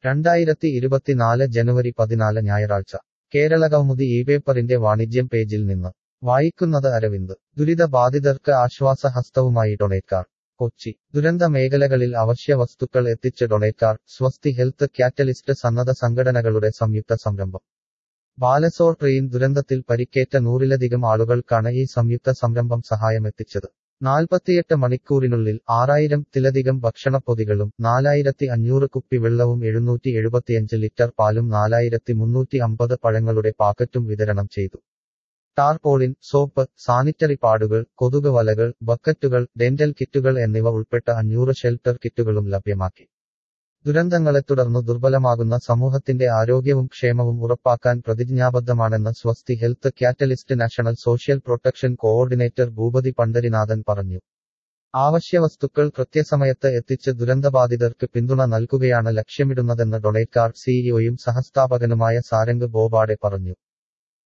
2024 ജനുവരി 14 ഞായറാഴ്ച കേരളകൗമുദി ഇപേപ്പറിന്റെ വാണിജ്യം പേജിൽ നിന്ന് വായിക്കുന്നത് അരവിന്ദ്. ദുരിതബാധിതർക്ക് ആശ്വാസഹസ്തവുമായി ഡൊണേറ്റ്കാർ. കൊച്ചി. ദുരന്ത മേഖലകളിൽ അവശ്യ വസ്തുക്കൾ എത്തിച്ച് ഡൊണേറ്റ്കാർ. സ്വസ്തി ഹെൽത്ത് ക്യാറ്റലിസ്റ്റ് സന്നദ്ധ സംഘടനകളുടെ സംയുക്ത സംരംഭം. ബാലസോർ ട്രെയിൻ ദുരന്തത്തിൽ പരിക്കേറ്റ 100-ലധികം ആളുകൾക്കാണ് ഈ സംയുക്ത സംരംഭം സഹായമെത്തിച്ചത്. 48 മണിക്കൂറിനുള്ളിൽ 6000-ത്തിലധികം ഭക്ഷണപ്പൊതികളും 4500 കുപ്പി വെള്ളവും 775 ലിറ്റർ പാലും 4350 പഴങ്ങളുടെ പാക്കറ്റും വിതരണം ചെയ്തു. ടാർപോളിൻ, സോപ്പ്, സാനിറ്ററി പാഡുകൾ, കൊതുക് വലകൾ, ബക്കറ്റുകൾ, ഡെന്റൽ കിറ്റുകൾ എന്നിവ ഉൾപ്പെട്ട 500 ഷെൽട്ടർ കിറ്റുകളും ലഭ്യമാക്കി. ദുരന്തങ്ങളെ തുടർന്നു ദുർബലമാകുന്ന സമൂഹത്തിന്റെ ആരോഗ്യവും ക്ഷേമവും ഉറപ്പാക്കാൻ പ്രതിജ്ഞാബദ്ധമാണെന്ന് Swasti health catalyst national social protection coordinator Bhupathi Pandarinathan പറഞ്ഞു. ആവശ്യവസ്തുക്കൾ കൃത്യസമയത്ത് എത്തിച്ച് ദുരന്തബാധിതർക്ക് പിന്തുണ നൽകുകയാണ് ലക്ഷ്യമിടുന്നതെന്ന് ഡൊണേറ്റ്കാർ സിഇഒയും സഹസ്ഥാപകനുമായ സാരംഗ് ബോബാഡെ പറഞ്ഞു.